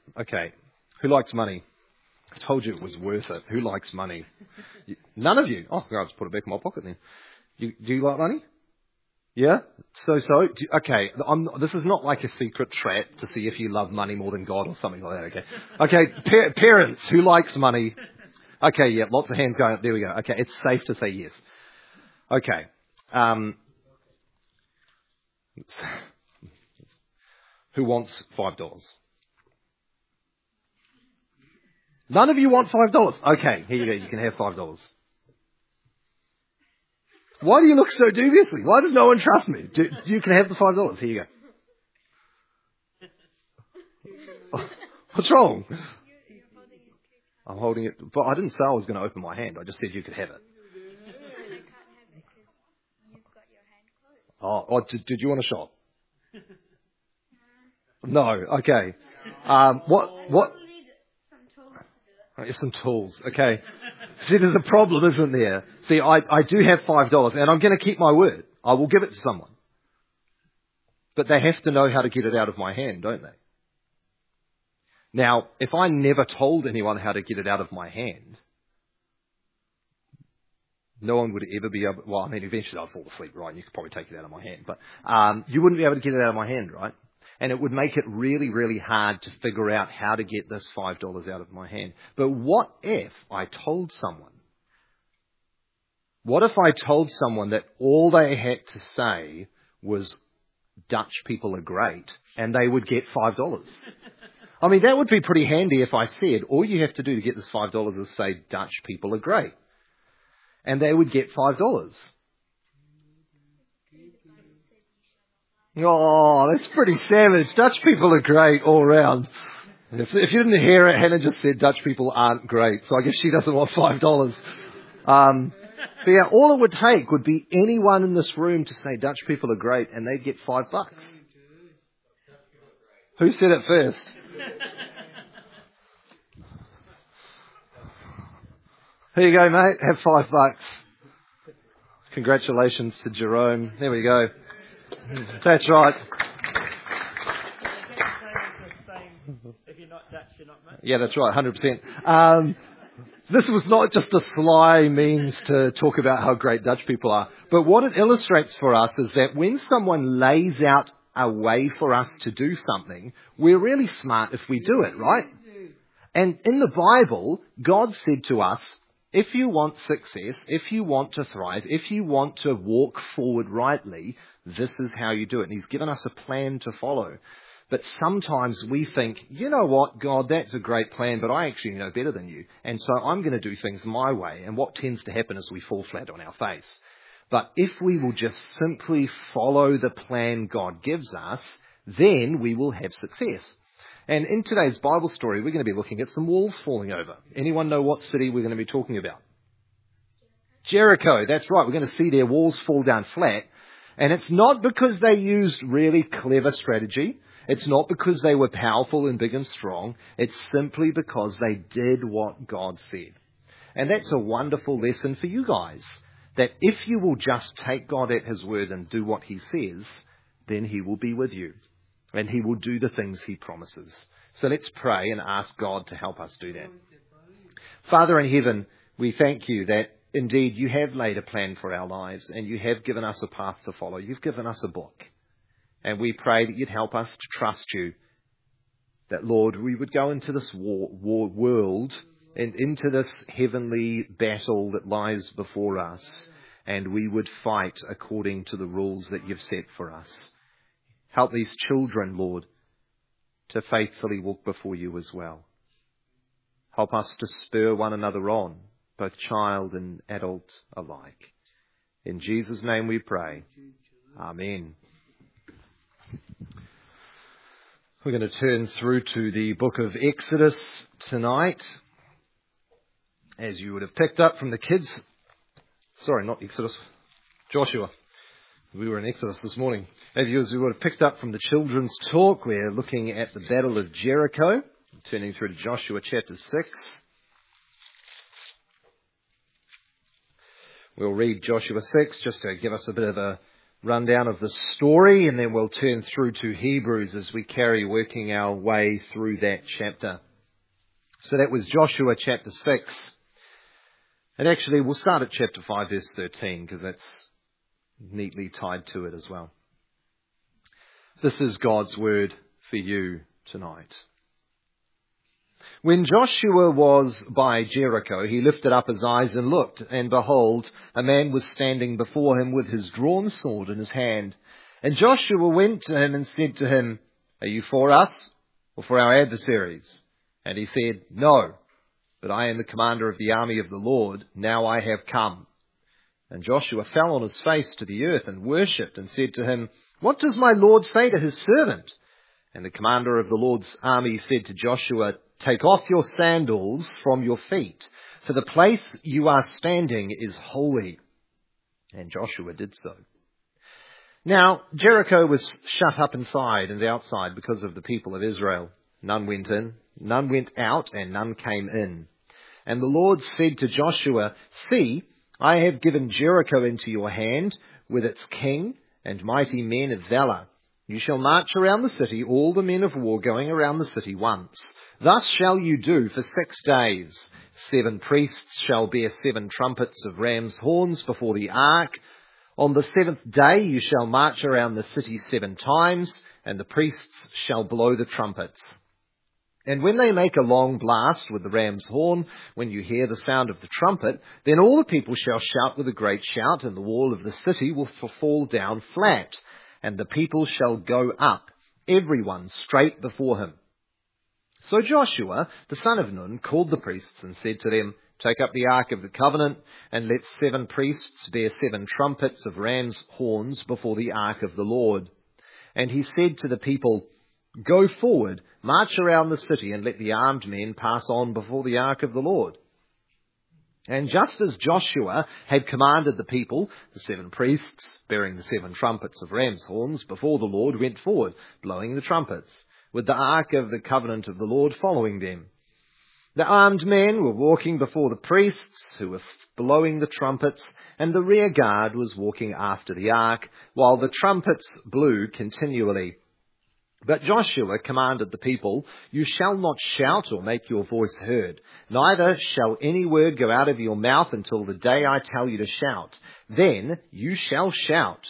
Okay. Who likes money? I told you it was worth it. Who likes money? None of you. Oh, I'll just put it back in my pocket then. Do you like money? Yeah? Okay, this is not like a secret trap to see if you love money more than God or something like that, okay? Okay, parents, who likes money? Okay, yeah, lots of hands going up. There we go. Okay, it's safe to say yes. Okay. Who wants $5? None of you want $5? Okay, here you go. You can have $5. Why do you look so dubiously? Why does no one trust me? You can have the $5. Here you go. What's wrong? I'm holding it, but I didn't say I was going to open my hand. I just said you could have it. Oh, did you want a shot? No. Okay. What? Some tools. Okay. See, there's a problem, isn't there? See, I do have $5, and I'm going to keep my word. I will give it to someone. But they have to know how to get it out of my hand, don't they? Now, if I never told anyone how to get it out of my hand, no one would ever be able... Well, I mean, eventually I'd fall asleep, right? And you could probably take it out of my hand. But you wouldn't be able to get it out of my hand, right? And it would make it really, really hard to figure out how to get this $5 out of my hand. But what if I told someone? What if I told someone that all they had to say was, Dutch people are great, and they would get $5? I mean, that would be pretty handy if I said, all you have to do to get this $5 is say, Dutch people are great. And they would get $5. Oh, that's pretty savage. Dutch people are great all round. If you didn't hear it, Hannah just said Dutch people aren't great. So I guess she doesn't want $5. But yeah, all it would take would be anyone in this room to say Dutch people are great and they'd get $5. Who said it first? Here you go, mate. Have $5. Congratulations to Jerome. There we go. That's right. If you're not Dutch, you're not much. Yeah, that's right, 100%. This was not just a sly means to talk about how great Dutch people are, but what it illustrates for us is that when someone lays out a way for us to do something, we're really smart if we do it, right? And in the Bible, God said to us, if you want success, if you want to thrive, if you want to walk forward rightly, this is how you do it. And He's given us a plan to follow. But sometimes we think, you know what, God, that's a great plan, but I actually know better than you. And so I'm going to do things my way. And what tends to happen is we fall flat on our face. But if we will just simply follow the plan God gives us, then we will have success. And in today's Bible story, we're going to be looking at some walls falling over. Anyone know what city we're going to be talking about? Jericho. That's right. We're going to see their walls fall down flat. And it's not because they used really clever strategy. It's not because they were powerful and big and strong. It's simply because they did what God said. And that's a wonderful lesson for you guys. That if you will just take God at His word and do what He says, then He will be with you. And He will do the things He promises. So let's pray and ask God to help us do that. Father in heaven, we thank You that indeed You have laid a plan for our lives and You have given us a path to follow. You've given us a book. And we pray that You'd help us to trust You. That, Lord, we would go into this world and into this heavenly battle that lies before us. And we would fight according to the rules that You've set for us. Help these children, Lord, to faithfully walk before You as well. Help us to spur one another on, both child and adult alike. In Jesus' name we pray. Amen. We're going to turn through to the book of Exodus tonight. As you would have picked up from the kids. Sorry, not Exodus. Joshua. We were in Exodus this morning. As you would have picked up from the children's talk, we're looking at the Battle of Jericho. Turning through to Joshua chapter 6. We'll read Joshua 6 just to give us a bit of a rundown of the story, and then we'll turn through to Hebrews as we carry working our way through that chapter. So that was Joshua chapter 6. And actually, we'll start at chapter 5, verse 13, because that's neatly tied to it as well. This is God's word for you tonight. When Joshua was by Jericho, he lifted up his eyes and looked, and behold, a man was standing before him with his drawn sword in his hand. And Joshua went to him and said to him, "Are you for us or for our adversaries?" And he said, "No, but I am the commander of the army of the Lord. Now I have come." And Joshua fell on his face to the earth and worshipped and said to him, "What does my Lord say to his servant?" And the commander of the Lord's army said to Joshua, "Take off your sandals from your feet, for the place you are standing is holy." And Joshua did so. Now, Jericho was shut up inside and outside because of the people of Israel. None went in, none went out, and none came in. And the Lord said to Joshua, "See, I have given Jericho into your hand, with its king and mighty men of valor. You shall march around the city, all the men of war going around the city once. Thus shall you do for 6 days. 7 priests shall bear 7 trumpets of ram's horns before the ark. On the 7th day you shall march around the city 7 times, and the priests shall blow the trumpets. And when they make a long blast with the ram's horn, when you hear the sound of the trumpet, then all the people shall shout with a great shout, and the wall of the city will fall down flat, and the people shall go up, everyone straight before him." So Joshua, the son of Nun, called the priests and said to them, "Take up the ark of the covenant, and let 7 priests bear 7 trumpets of ram's horns before the ark of the Lord." And he said to the people, "Go forward, march around the city, and let the armed men pass on before the ark of the Lord." And just as Joshua had commanded the people, the 7 priests, bearing the 7 trumpets of ram's horns before the Lord, went forward, blowing the trumpets, with the ark of the covenant of the Lord following them. The armed men were walking before the priests, who were blowing the trumpets, and the rear guard was walking after the ark, while the trumpets blew continually. But Joshua commanded the people, "You shall not shout or make your voice heard, neither shall any word go out of your mouth until the day I tell you to shout. Then you shall shout."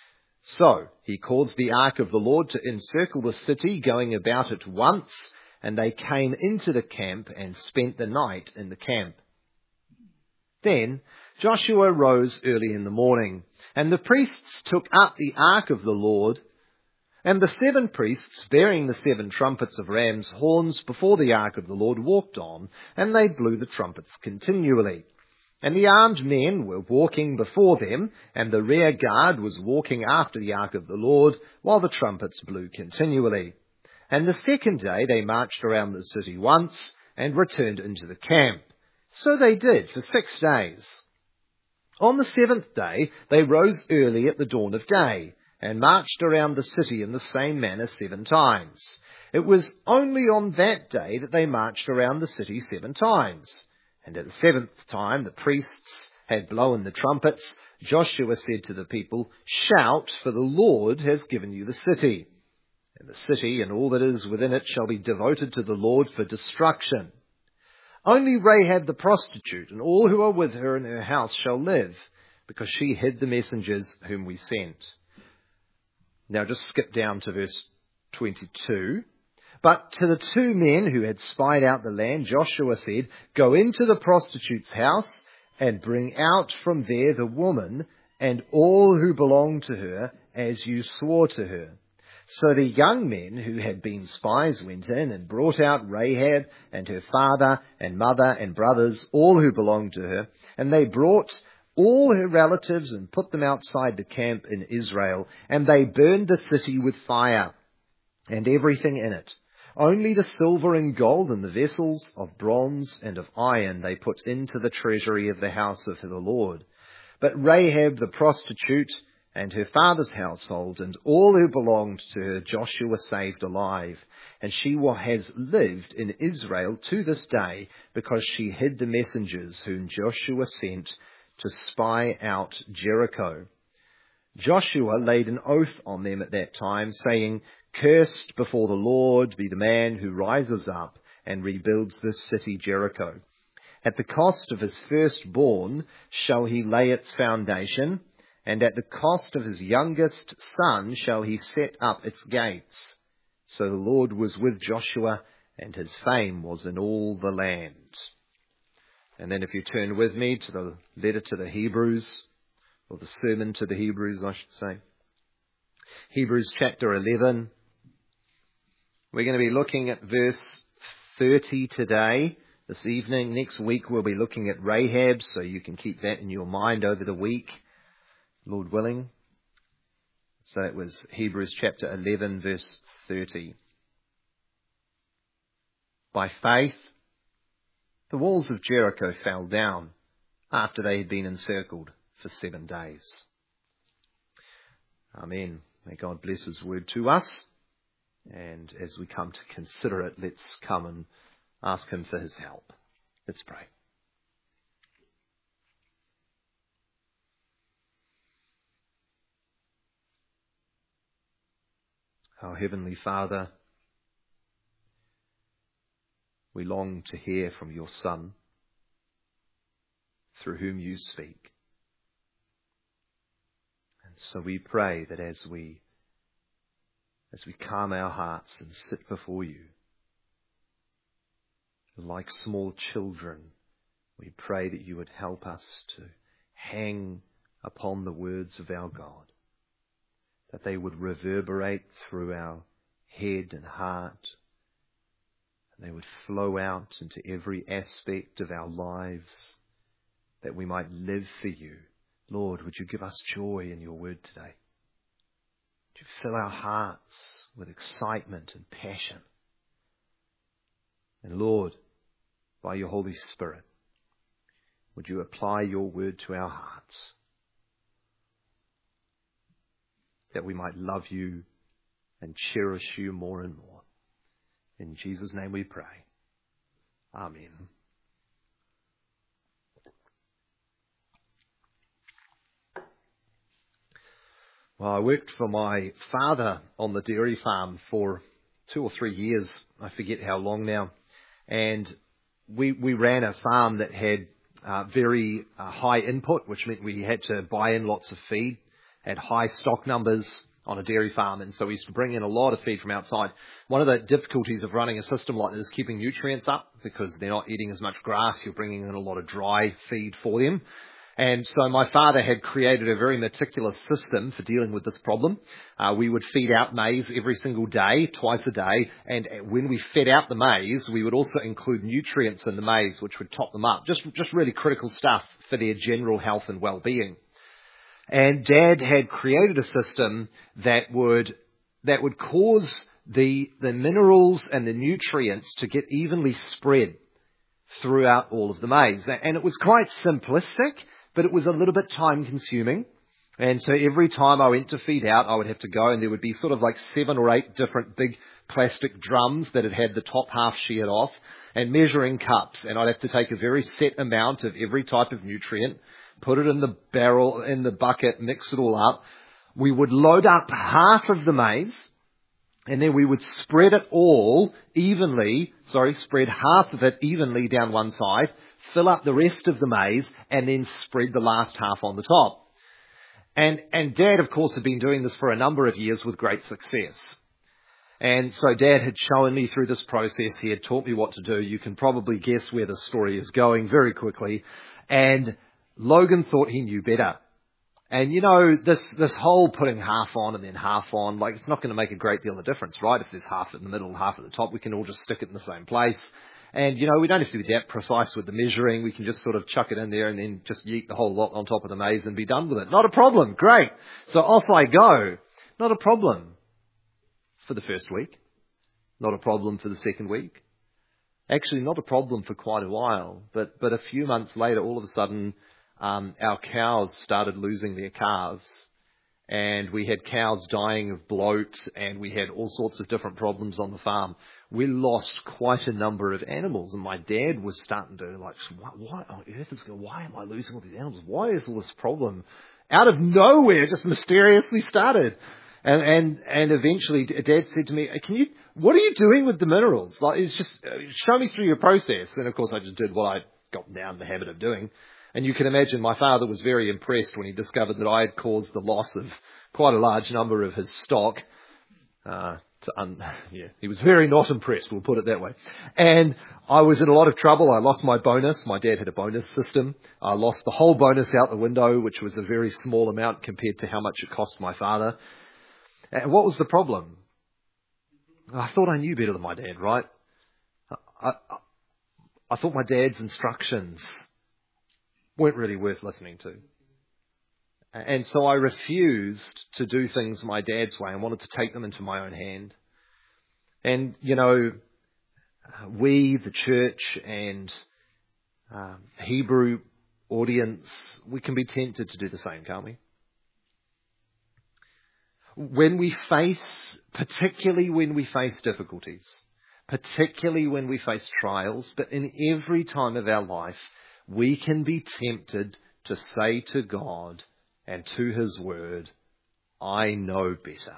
So he caused the ark of the Lord to encircle the city, going about it once, and they came into the camp and spent the night in the camp. Then Joshua rose early in the morning, and the priests took up the ark of the Lord. And the 7 priests, bearing the 7 trumpets of ram's horns before the ark of the Lord, walked on, and they blew the trumpets continually. And the armed men were walking before them, and the rear guard was walking after the ark of the Lord, while the trumpets blew continually. And the 2nd day they marched around the city once, and returned into the camp. So they did for 6 days. On the 7th day they rose early at the dawn of day, and marched around the city in the same manner 7 times. It was only on that day that they marched around the city 7 times. And at the 7th time the priests had blown the trumpets. Joshua said to the people, "Shout, for the Lord has given you the city. And the city and all that is within it shall be devoted to the Lord for destruction. Only Rahab the prostitute and all who are with her in her house shall live, because she hid the messengers whom we sent." Now just skip down to verse 22. But to the 2 men who had spied out the land, Joshua said, "Go into the prostitute's house and bring out from there the woman and all who belong to her, as you swore to her." So the young men who had been spies went in and brought out Rahab and her father and mother and brothers, all who belonged to her, and they brought all her relatives and put them outside the camp in Israel, and they burned the city with fire and everything in it. Only the silver and gold and the vessels of bronze and of iron they put into the treasury of the house of the Lord. But Rahab the prostitute and her father's household and all who belonged to her Joshua saved alive, and she has lived in Israel to this day, because she hid the messengers whom Joshua sent to spy out Jericho. Joshua laid an oath on them at that time, saying, "Cursed before the Lord be the man who rises up and rebuilds this city Jericho. At the cost of his firstborn shall he lay its foundation, and at the cost of his youngest son shall he set up its gates." So the Lord was with Joshua, and his fame was in all the land. And then if you turn with me to the letter to the Hebrews, or the sermon to the Hebrews, I should say. Hebrews chapter 11. We're going to be looking at verse 30 today, this evening. Next week we'll be looking at Rahab, so you can keep that in your mind over the week, Lord willing. So it was Hebrews chapter 11, verse 30. By faith, the walls of Jericho fell down after they had been encircled for 7 days. Amen. May God bless his word to us. And as we come to consider it, let's come and ask him for his help. Let's pray. Our Heavenly Father, we long to hear from your Son, through whom you speak. And so we pray that as we calm our hearts and sit before you, like small children, we pray that you would help us to hang upon the words of our God, that they would reverberate through our head and heart, and they would flow out into every aspect of our lives, that we might live for you. Lord, would you give us joy in your word today? Would you fill our hearts with excitement and passion? And Lord, by your Holy Spirit, would you apply your word to our hearts, that we might love you and cherish you more and more. In Jesus' name we pray. Amen. Well, I worked for my father on the dairy farm for 2 or 3 years. I forget how long now. And we ran a farm that had very high input, which meant we had to buy in lots of feed, had high stock numbers on a dairy farm, and so we used to bring in a lot of feed from outside. One of the difficulties of running a system like this is keeping nutrients up, because they're not eating as much grass. You're bringing in a lot of dry feed for them. And so my father had created a very meticulous system for dealing with this problem. We would feed out maize every single day, twice a day, and when we fed out the maize, we would also include nutrients in the maize, which would top them up. Just really critical stuff for their general health and well-being. And Dad had created a system that would cause the minerals and the nutrients to get evenly spread throughout all of the maize. And it was quite simplistic, but it was a little bit time consuming. And so every time I went to feed out, I would have to go, and there would be sort of like 7 or 8 different big plastic drums that had the top half sheared off, and measuring cups. And I'd have to take a very set amount of every type of nutrient, put it in the barrel, in the bucket, mix it all up. We would load up half of the maize, and then we would spread half of it evenly down one side, fill up the rest of the maize, and then spread the last half on the top. And Dad, of course, had been doing this for a number of years with great success. And so Dad had shown me through this process. He had taught me what to do. You can probably guess where the story is going very quickly. And Logan thought he knew better. And you know, this whole putting half on and then half on, like, it's not going to make a great deal of difference, right? If there's half in the middle and half at the top, we can all just stick it in the same place. And, you know, we don't have to be that precise with the measuring. We can just sort of chuck it in there and then just yeet the whole lot on top of the maize and be done with it. Not a problem. Great. So off I go. Not a problem for the first week. Not a problem for the second week. Actually, not a problem for quite a while. But a few months later, all of a sudden, our cows started losing their calves, and we had cows dying of bloat, and we had all sorts of different problems on the farm. we lost quite a number of animals, and my dad was starting to like, what on earth is going? Why am I losing all these animals? Why is all this problem out of nowhere just mysteriously started? And eventually, Dad said to me, what are you doing with the minerals? Like, it's just show me through your process. And of course, I just did what I got down the habit of doing. And you can imagine my father was very impressed when he discovered that I had caused the loss of quite a large number of his stock. He was very not impressed, we'll put it that way. And I was in a lot of trouble. I lost my bonus. My dad had a bonus system. I lost the whole bonus out the window, which was a very small amount compared to how much it cost my father. And what was the problem? I thought I knew better than my dad, right? I thought my dad's instructions weren't really worth listening to. And so I refused to do things my dad's way and wanted to take them into my own hand. And, we, the church and Hebrew audience, we can be tempted to do the same, can't we? Particularly when we face difficulties, particularly when we face trials, but in every time of our life, we can be tempted to say to God and to His Word, I know better.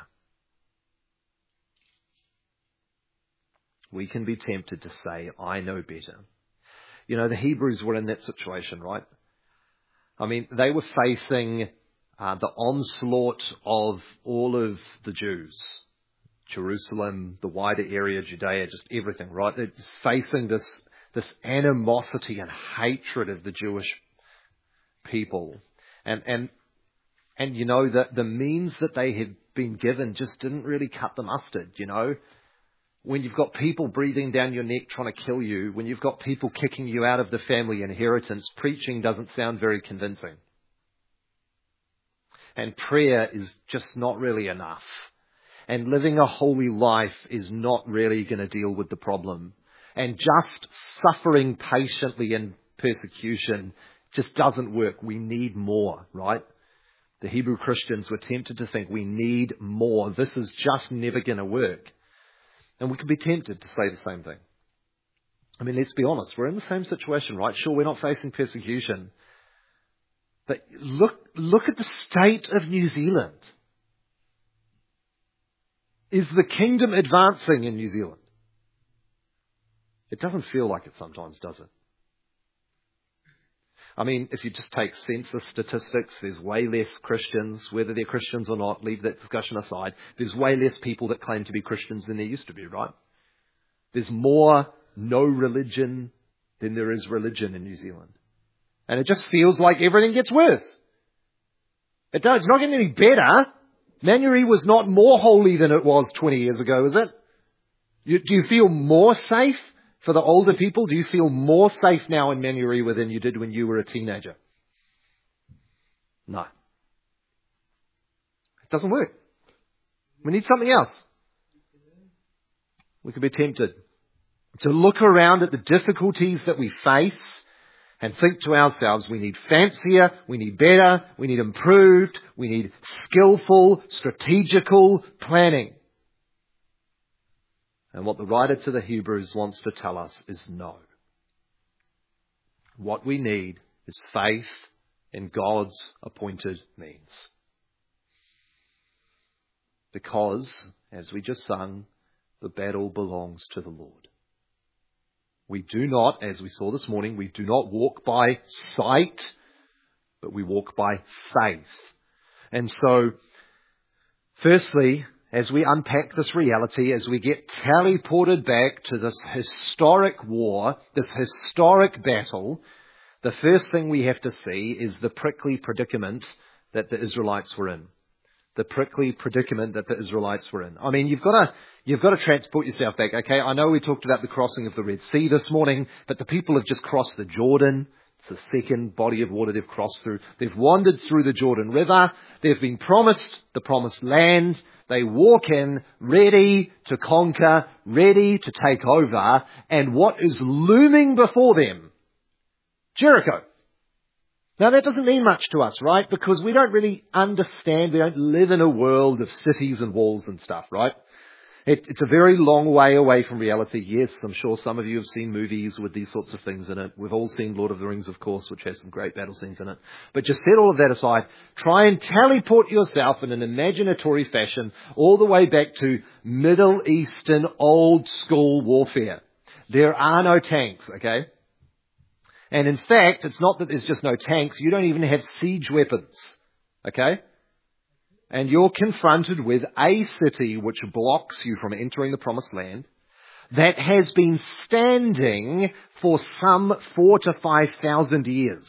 We can be tempted to say, I know better. The Hebrews were in that situation, right? I mean, they were facing the onslaught of all of the Jews. Jerusalem, the wider area, Judea, just everything, right? They're just facing this animosity and hatred of the Jewish people. And the means that they had been given just didn't really cut the mustard, When you've got people breathing down your neck trying to kill you, when you've got people kicking you out of the family inheritance, preaching doesn't sound very convincing. And prayer is just not really enough. And living a holy life is not really going to deal with the problem. And just suffering patiently in persecution just doesn't work. We need more, right? The Hebrew Christians were tempted to think we need more. This is just never going to work. And we can be tempted to say the same thing. I mean, let's be honest. We're in the same situation, right? Sure, we're not facing persecution. But look at the state of New Zealand. Is the kingdom advancing in New Zealand? It doesn't feel like it sometimes, does it? I mean, if you just take census statistics, there's way less Christians, whether they're Christians or not, leave that discussion aside. There's way less people that claim to be Christians than there used to be, right? There's more no religion than there is religion in New Zealand. And it just feels like everything gets worse. It does. It's not getting any better. Manuary was not more holy than it was 20 years ago, is it? Do you feel more safe for the older people? Do you feel more safe now in Manuary than you did when you were a teenager? No. It doesn't work. We need something else. We could be tempted to look around at the difficulties that we face and think to ourselves, we need fancier, we need better, we need improved, we need skillful, strategical planning. And what the writer to the Hebrews wants to tell us is no. What we need is faith in God's appointed means. Because, as we just sung, the battle belongs to the Lord. We do not, as we saw this morning, we do not walk by sight, but we walk by faith. And so, firstly, as we unpack this reality, as we get teleported back to this historic war, this historic battle, the first thing we have to see is the prickly predicament that the Israelites were in. The prickly predicament that the Israelites were in. I mean, you've got to transport yourself back, okay? I know we talked about the crossing of the Red Sea this morning, but the people have just crossed the Jordan. It's the second body of water they've crossed through. They've wandered through the Jordan River. They've been promised the promised land. They walk in ready to conquer, ready to take over. And what is looming before them? Jericho. Now that doesn't mean much to us, right? Because we don't really understand, we don't live in a world of cities and walls and stuff, right? It's a very long way away from reality. Yes, I'm sure some of you have seen movies with these sorts of things in it. We've all seen Lord of the Rings, of course, which has some great battle scenes in it. But just set all of that aside. Try and teleport yourself in an imaginatory fashion all the way back to Middle Eastern old school warfare. There are no tanks, okay? And in fact, it's not that there's just no tanks. You don't even have siege weapons, okay? And you're confronted with a city which blocks you from entering the promised land that has been standing for some 4,000 to 5,000 years.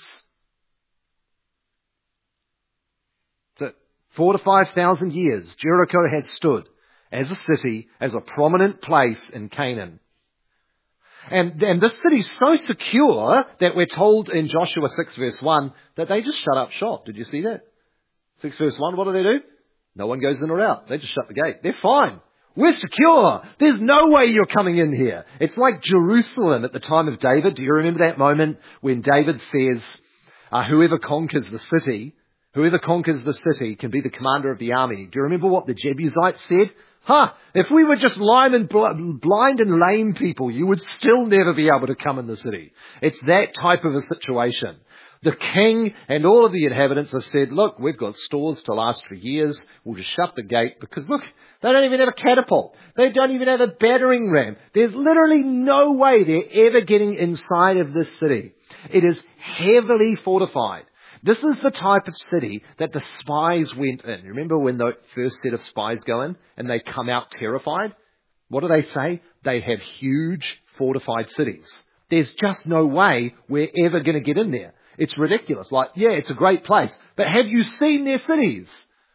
So 4,000 to 5,000 years, Jericho has stood as a city, as a prominent place in Canaan. And this city's so secure that we're told in Joshua 6 verse 1 that they just shut up shop. Did you see that? 6 verse 1, what do? No one goes in or out. They just shut the gate. They're fine. We're secure. There's no way you're coming in here. It's like Jerusalem at the time of David. Do you remember that moment when David says, whoever conquers the city can be the commander of the army. Do you remember what the Jebusites said? If we were just blind and lame people, you would still never be able to come in the city. It's that type of a situation. The king and all of the inhabitants have said, look, we've got stores to last for years. We'll just shut the gate because, look, they don't even have a catapult. They don't even have a battering ram. There's literally no way they're ever getting inside of this city. It is heavily fortified. This is the type of city that the spies went in. Remember when the first set of spies go in and they come out terrified? What do they say? They have huge fortified cities. There's just no way we're ever going to get in there. It's ridiculous. Like, yeah, it's a great place, but have you seen their cities?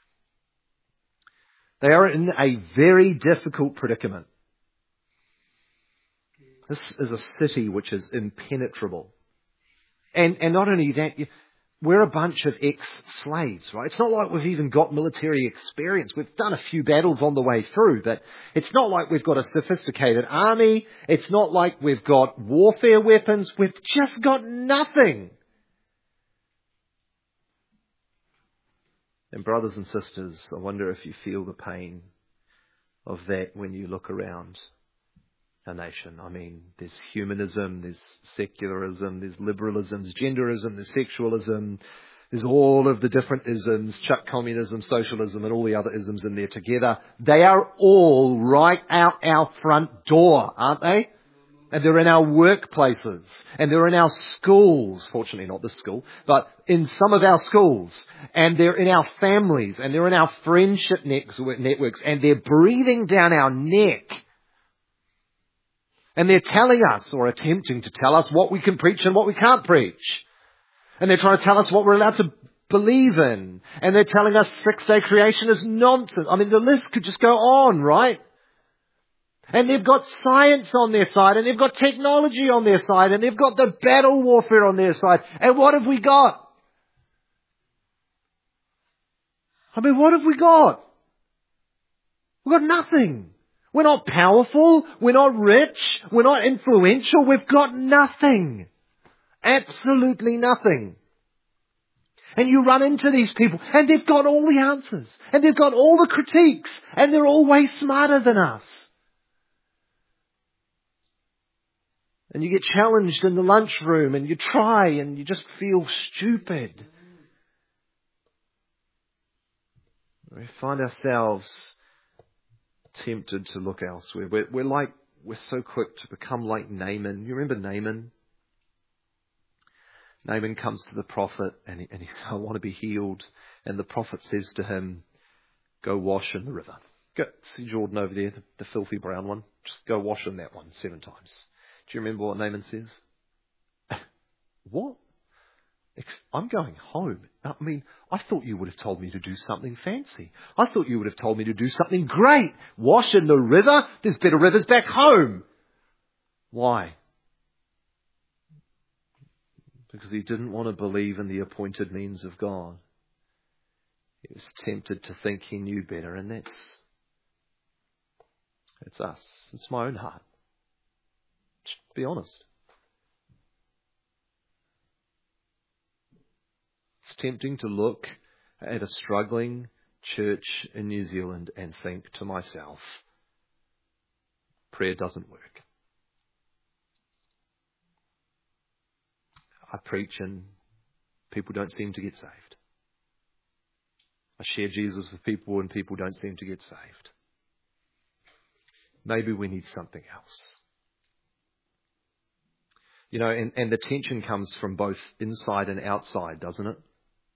They are in a very difficult predicament. This is a city which is impenetrable. And not only that, we're a bunch of ex-slaves, right? It's not like we've even got military experience. We've done a few battles on the way through, but it's not like we've got a sophisticated army. It's not like we've got warfare weapons. We've just got nothing. And brothers and sisters, I wonder if you feel the pain of that when you look around our nation. I mean, there's humanism, there's secularism, there's liberalism, there's genderism, there's sexualism, there's all of the different isms, chuck communism, socialism, and all the other isms in there together. They are all right out our front door, aren't they? And they're in our workplaces, and they're in our schools, fortunately not this school, but in some of our schools, and they're in our families, and they're in our friendship networks, and they're breathing down our neck. And they're telling us, or attempting to tell us, what we can preach and what we can't preach. And they're trying to tell us what we're allowed to believe in. And they're telling us six-day creation is nonsense. I mean, the list could just go on, right? And they've got science on their side, and they've got technology on their side, and they've got the battle warfare on their side. And what have we got? I mean, what have we got? We've got nothing. We're not powerful. We're not rich. We're not influential. We've got nothing. Absolutely nothing. And you run into these people, and they've got all the answers, and they've got all the critiques, and they're all way smarter than us. And you get challenged in the lunchroom, and you try, and you just feel stupid. We find ourselves tempted to look elsewhere. We're so quick to become like Naaman. You remember Naaman? Naaman comes to the prophet, and he says, I want to be healed. And the prophet says to him, go wash in the river. Go, see Jordan over there, the filthy brown one? Just go wash in that one 7 times. Do you remember what Naaman says? What? I'm going home. I mean, I thought you would have told me to do something fancy. I thought you would have told me to do something great. Wash in the river? There's better rivers back home. Why? Because he didn't want to believe in the appointed means of God. He was tempted to think he knew better, and that's us. It's my own heart. Just be honest. It's tempting to look at a struggling church in New Zealand and think to myself, prayer doesn't work. I preach and people don't seem to get saved. I share Jesus with people and people don't seem to get saved. Maybe we need something else. You know, and the tension comes from both inside and outside, doesn't it?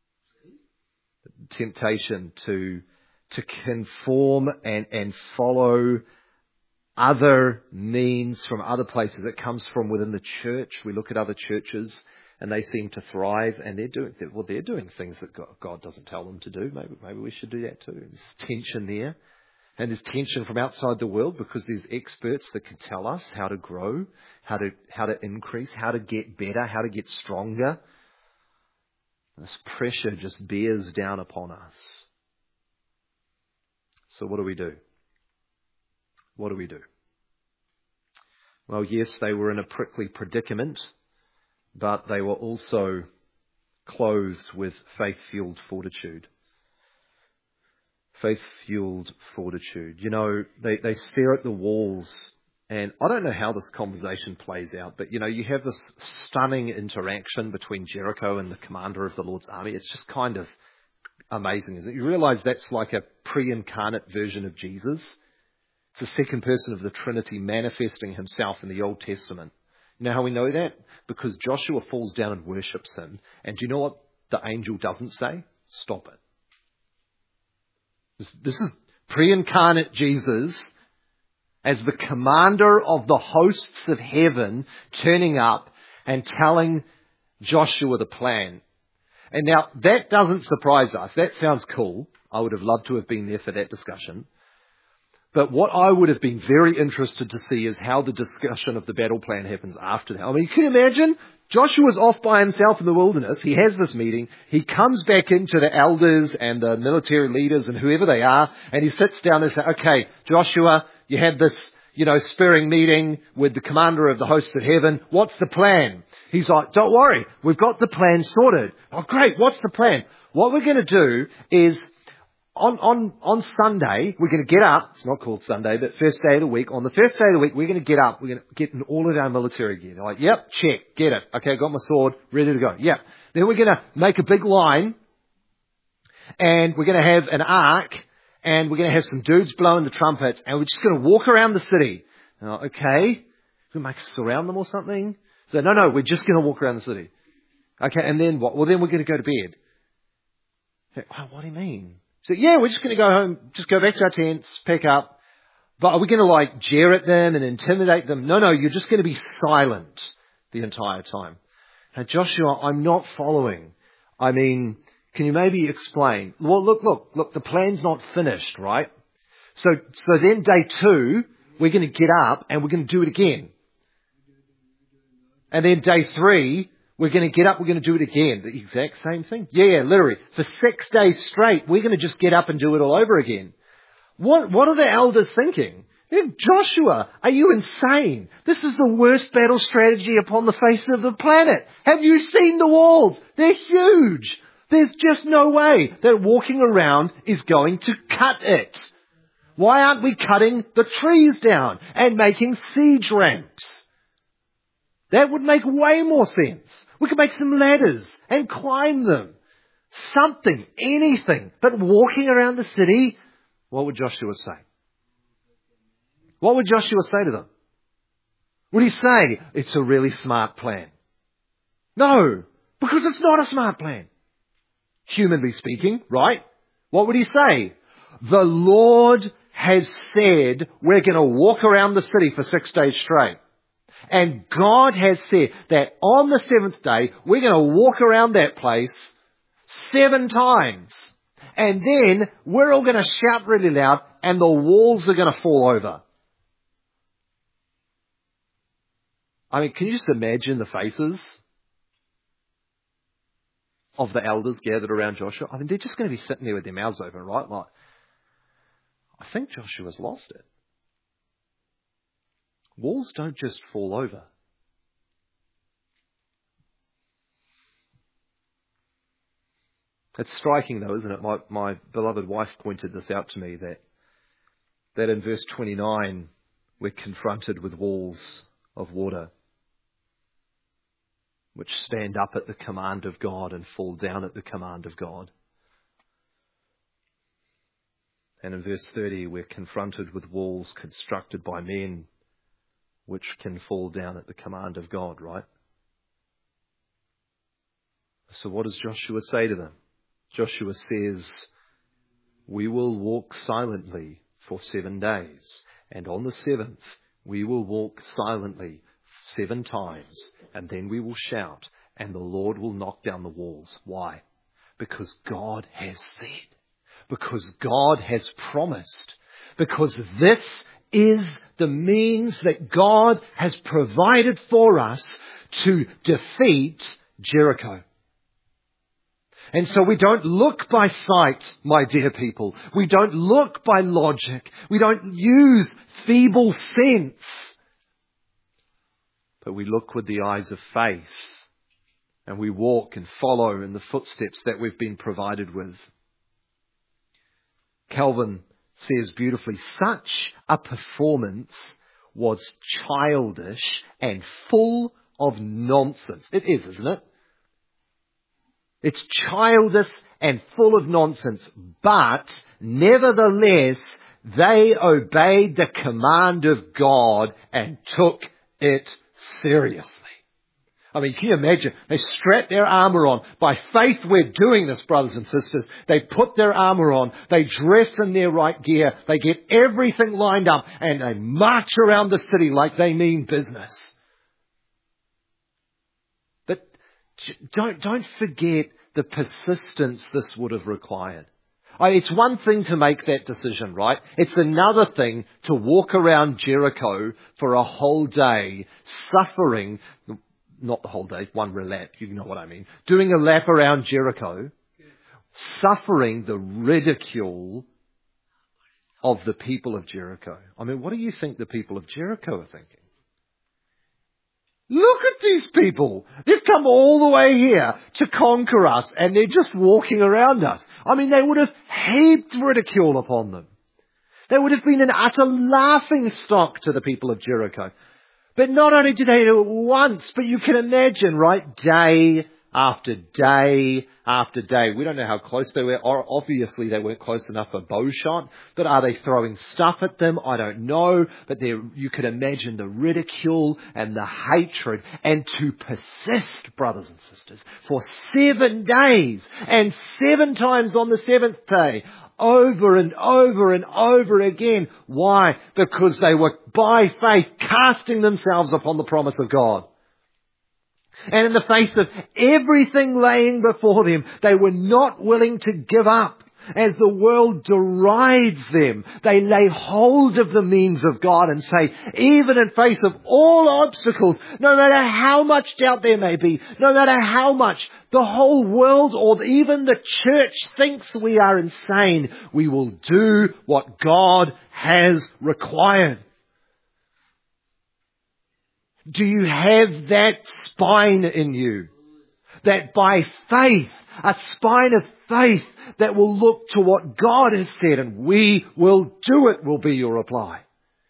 Temptation to conform and follow other means from other places. It comes from within the church. We look at other churches and they seem to thrive, and they're doing things that God doesn't tell them to do. Maybe we should do that too. There's tension there. And there's tension from outside the world because there's experts that can tell us how to grow, how to increase, how to get better, how to get stronger. This pressure just bears down upon us. So what do we do? What do we do? Well, yes, they were in a prickly predicament, but they were also clothed with faith-fueled fortitude. Faith-fueled fortitude. You know, they stare at the walls, and I don't know how this conversation plays out, but, you know, you have this stunning interaction between Jericho and the commander of the Lord's army. It's just kind of amazing, isn't it? You realize that's like a pre-incarnate version of Jesus. It's the second person of the Trinity manifesting himself in the Old Testament. You know how we know that? Because Joshua falls down and worships him. And do you know what the angel doesn't say? Stop it. This is pre-incarnate Jesus as the commander of the hosts of heaven turning up and telling Joshua the plan. And now that doesn't surprise us. That sounds cool. I would have loved to have been there for that discussion. But what I would have been very interested to see is how the discussion of the battle plan happens after that. I mean, can you imagine? Joshua's off by himself in the wilderness. He has this meeting. He comes back into the elders and the military leaders and whoever they are, and he sits down and says, okay, Joshua, you had this, spurring meeting with the commander of the hosts of heaven. What's the plan? He's like, don't worry. We've got the plan sorted. Oh, great. What's the plan? What we're going to do is on Sunday, we're going to get up. It's not called Sunday, but first day of the week. On the first day of the week, we're going to get up. We're going to get in all of our military gear. They're like, yep, check, get it. Okay, got my sword, ready to go. Yeah. Then we're going to make a big line, and we're going to have an ark, and we're going to have some dudes blowing the trumpets, and we're just going to walk around the city. Okay, we make us surround them or something. So no, we're just going to walk around the city. Okay, and then what? Well, then we're going to go to bed. Oh, what do you mean? So yeah, we're just going to go home, just go back to our tents, pack up. But are we going to jeer at them and intimidate them? No, you're just going to be silent the entire time. Now Joshua, I'm not following. I mean, can you maybe explain? Well, look, the plan's not finished, right? So then day 2, we're going to get up and we're going to do it again. And then day 3, we're going to get up, we're going to do it again. The exact same thing. Yeah, literally. For 6 days straight, we're going to just get up and do it all over again. What are the elders thinking? Joshua, are you insane? This is the worst battle strategy upon the face of the planet. Have you seen the walls? They're huge. There's just no way that walking around is going to cut it. Why aren't we cutting the trees down and making siege ramps? That would make way more sense. We could make some ladders and climb them. Something, anything. But walking around the city, what would Joshua say? What would Joshua say to them? Would he say, it's a really smart plan? No, because it's not a smart plan. Humanly speaking, right? What would he say? The Lord has said we're going to walk around the city for 6 days straight. And God has said that on the 7th day, we're going to walk around that place 7 times. And then we're all going to shout really loud and the walls are going to fall over. I mean, can you just imagine the faces of the elders gathered around Joshua? I mean, they're just going to be sitting there with their mouths open, right? Like, I think Joshua's lost it. Walls don't just fall over. It's striking though, isn't it? My beloved wife pointed this out to me that in verse 29, we're confronted with walls of water which stand up at the command of God and fall down at the command of God. And in verse 30, we're confronted with walls constructed by men which can fall down at the command of God, right? So what does Joshua say to them? Joshua says, we will walk silently for 7 days, and on the 7th we will walk silently 7 times, and then we will shout, and the Lord will knock down the walls. Why? Because God has said. Because God has promised. Because this is the means that God has provided for us to defeat Jericho. And so we don't look by sight, my dear people. We don't look by logic. We don't use feeble sense. But we look with the eyes of faith. And we walk and follow in the footsteps that we've been provided with. Calvin says beautifully, such a performance was childish and full of nonsense. It is, isn't it? It's childish and full of nonsense, but nevertheless, they obeyed the command of God and took it seriously. I mean, can you imagine? They strapped their armour on. By faith, we're doing this, brothers and sisters. They put their armour on. They dress in their right gear. They get everything lined up, and they march around the city like they mean business. But don't forget the persistence this would have required. It's one thing to make that decision, right? It's another thing to walk around Jericho for a whole day, suffering, not the whole day, one lap, you know what I mean, doing a lap around Jericho, suffering the ridicule of the people of Jericho. I mean, what do you think the people of Jericho are thinking? Look at these people. They've come all the way here to conquer us, and they're just walking around us. I mean, they would have heaped ridicule upon them. They would have been an utter laughing stock to the people of Jericho. But not only did they do it once, but you can imagine, right? Day after day after day. We don't know how close they were. Or obviously, they weren't close enough for bow shot. But are they throwing stuff at them? I don't know. But you could imagine the ridicule and the hatred. And to persist, brothers and sisters, for 7 days and 7 times on the 7th day, over and over and over again. Why? Because they were by faith casting themselves upon the promise of God. And in the face of everything laying before them, they were not willing to give up. As the world derides them, they lay hold of the means of God and say, even in face of all obstacles, no matter how much doubt there may be, no matter how much the whole world or even the church thinks we are insane, we will do what God has required. Do you have that spine in you? That by faith, a spine of faith that will look to what God has said and we will do it, will be your reply.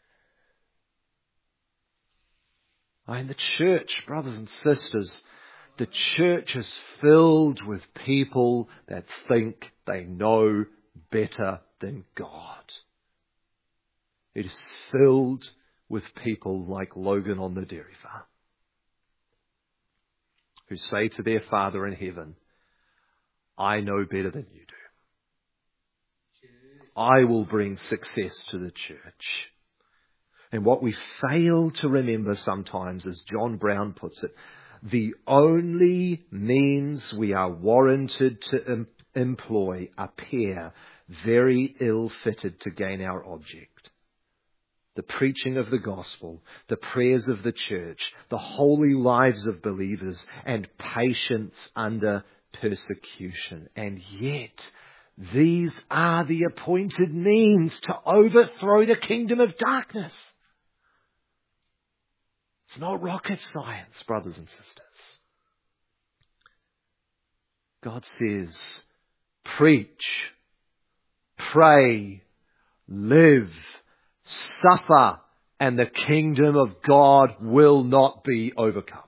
In the church, brothers and sisters, the church is filled with people that think they know better than God. It is filled with people like Logan on the dairy farm, who say to their Father in heaven, I know better than you do. I will bring success to the church. And what we fail to remember sometimes, as John Brown puts it, the only means we are warranted to employ appear very ill-fitted to gain our object. The preaching of the gospel, the prayers of the church, the holy lives of believers, and patience under persecution. And yet, these are the appointed means to overthrow the kingdom of darkness. It's not rocket science, brothers and sisters. God says, preach, pray, live, suffer, and the kingdom of God will not be overcome.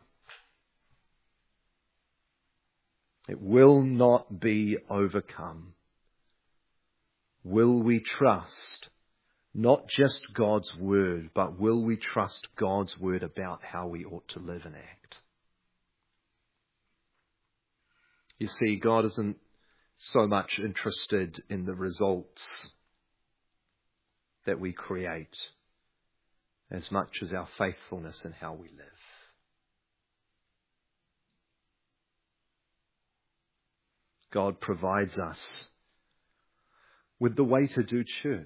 It will not be overcome. Will we trust not just God's word, but will we trust God's word about how we ought to live and act? You see, God isn't so much interested in the results that we create as much as our faithfulness in how we live. God provides us with the way to do church.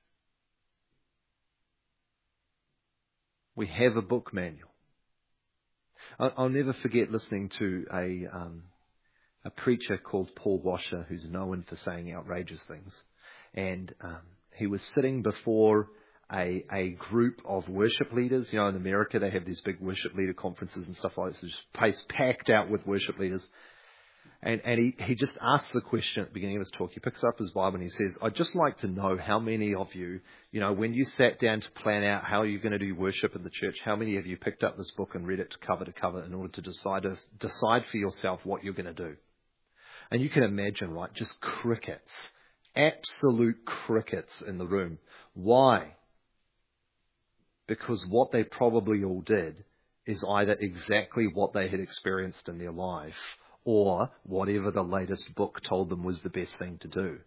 We have a book manual. I'll never forget listening to a preacher called Paul Washer, who's known for saying outrageous things. And he was sitting before a group of worship leaders. You know, in America they have these big worship leader conferences and stuff like this. It's just place packed out with worship leaders. And he just asked the question at the beginning of his talk. He picks up his Bible and he says, I'd just like to know how many of you, when you sat down to plan out how you're going to do worship in the church, how many of you picked up this book and read it to cover in order to decide for yourself what you're going to do? And you can imagine, right, just crickets, absolute crickets in the room. Why? Because what they probably all did is either exactly what they had experienced in their life or whatever the latest book told them was the best thing to do.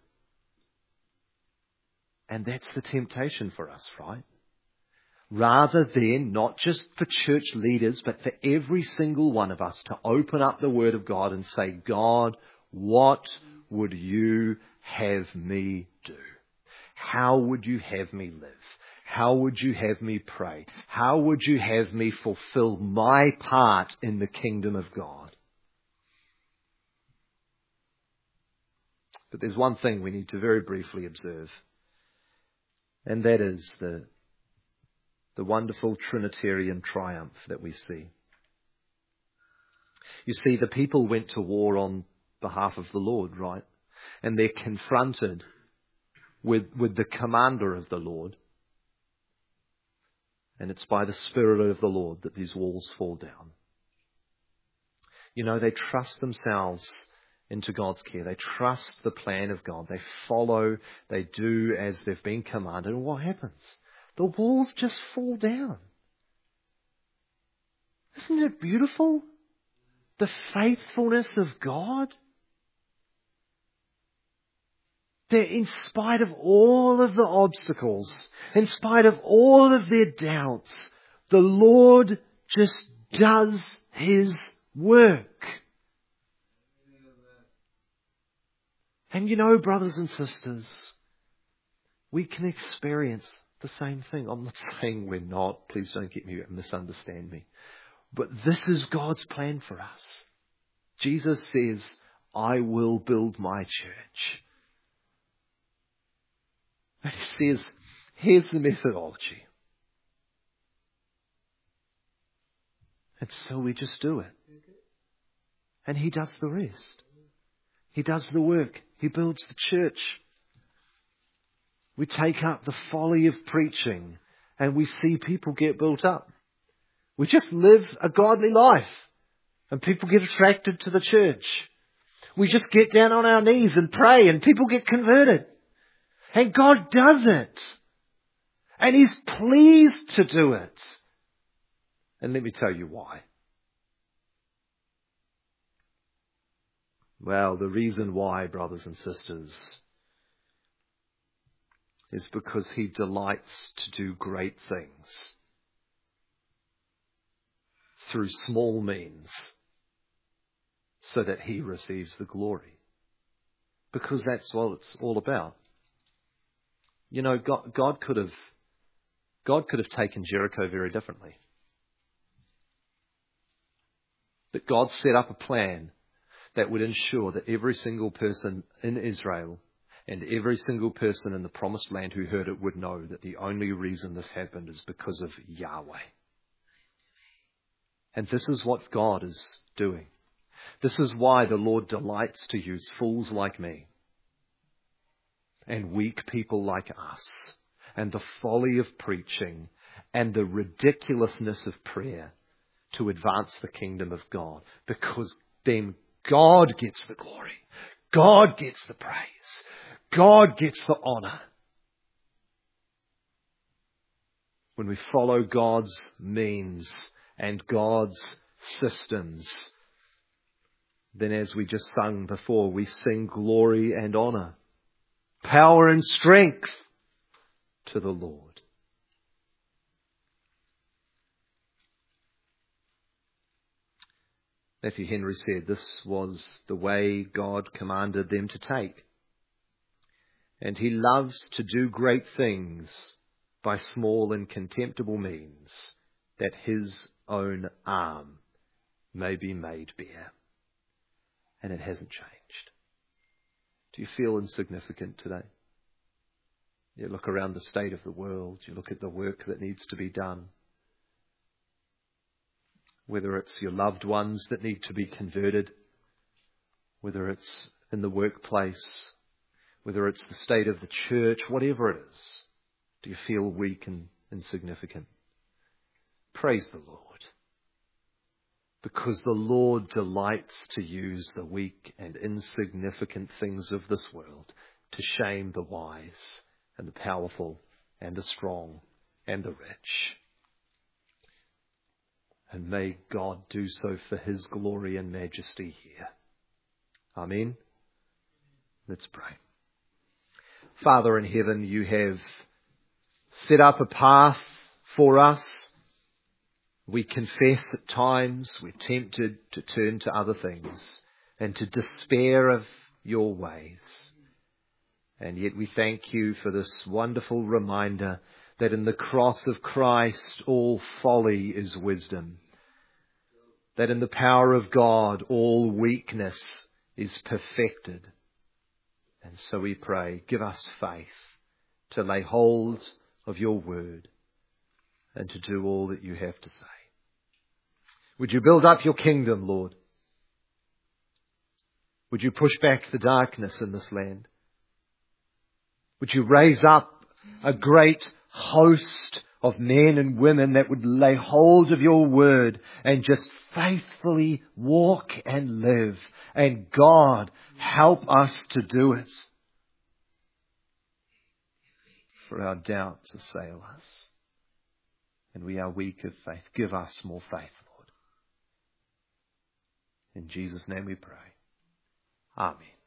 And that's the temptation for us, right? Rather than, not just for church leaders, but for every single one of us to open up the Word of God and say, God, what would you have me do? How would you have me live? How would you have me pray? How would you have me fulfill my part in the kingdom of God? But there's one thing we need to very briefly observe, and that is the wonderful Trinitarian triumph that we see. You see, the people went to war on behalf of the Lord, right? And they're confronted with the commander of the Lord. And it's by the Spirit of the Lord that these walls fall down. They trust themselves into God's care. They trust the plan of God. They follow, they do as they've been commanded. And what happens? The walls just fall down. Isn't it beautiful? The faithfulness of God. That in spite of all of the obstacles, in spite of all of their doubts, the Lord just does His work. And brothers and sisters, we can experience the same thing. I'm not saying we're not. Please don't misunderstand me. But this is God's plan for us. Jesus says, I will build my church. And He says, here's the methodology. And so we just do it. And He does the rest. He does the work. He builds the church. We take up the folly of preaching and we see people get built up. We just live a godly life and people get attracted to the church. We just get down on our knees and pray and people get converted. And God does it. And He's pleased to do it. And let me tell you why. Well, the reason why, brothers and sisters, is because He delights to do great things through small means so that He receives the glory. Because that's what it's all about. God could have taken Jericho very differently. But God set up a plan that would ensure that every single person in Israel and every single person in the promised land who heard it would know that the only reason this happened is because of Yahweh. And this is what God is doing. This is why the Lord delights to use fools like me and weak people like us and the folly of preaching and the ridiculousness of prayer to advance the kingdom of God, because then God gets the glory. God gets the praise. God gets the honor. When we follow God's means and God's systems, then as we just sung before, we sing glory and honor, power and strength to the Lord. Matthew Henry said this was the way God commanded them to take. And he loves to do great things by small and contemptible means, that his own arm may be made bare. And it hasn't changed. Do you feel insignificant today? You look around the state of the world, you look at the work that needs to be done. Whether it's your loved ones that need to be converted, whether it's in the workplace, whether it's the state of the church, whatever it is, do you feel weak and insignificant? Praise the Lord. Because the Lord delights to use the weak and insignificant things of this world to shame the wise and the powerful and the strong and the rich. And may God do so for his glory and majesty here. Amen. Let's pray. Father in heaven, you have set up a path for us. We confess at times we're tempted to turn to other things and to despair of your ways. And yet we thank you for this wonderful reminder that in the cross of Christ all folly is wisdom. That in the power of God all weakness is perfected. And so we pray, give us faith to lay hold of your word and to do all that you have to say. Would you build up your kingdom, Lord? Would you push back the darkness in this land? Would you raise up a great host of men and women that would lay hold of your word and just faithfully walk and live? And God, help us to do it. For our doubts assail us, and we are weak of faith. Give us more faith, Lord. In Jesus' name we pray. Amen.